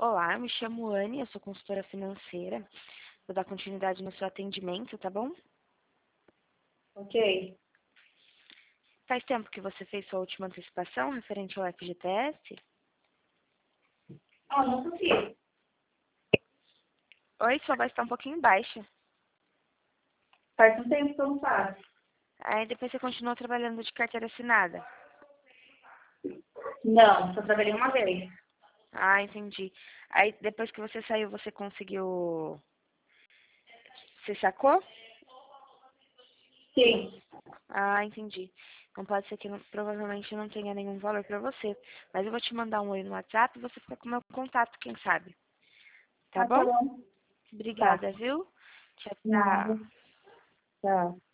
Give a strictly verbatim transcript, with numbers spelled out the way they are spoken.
Olá, eu me chamo Anne, eu sou consultora financeira. Vou dar continuidade no seu atendimento, tá bom? Ok. Faz tempo que você fez sua última antecipação referente ao F G T S? Ah, não consegui. Oi, sua voz está um pouquinho baixa. Faz um tempo que eu não faço. Aí depois você continuou trabalhando de carteira assinada. Não, só trabalhei uma vez. Ah, entendi. Aí depois que você saiu, você conseguiu... Você sacou? Sim. Ah, entendi. Não pode ser que não- provavelmente não tenha nenhum valor para você. Mas eu vou te mandar um oi no WhatsApp e você fica com o meu contato, quem sabe. Tá Ah, bom? tá bom. Tá. Obrigada, viu? Tchau, Nada. tchau. Tchau.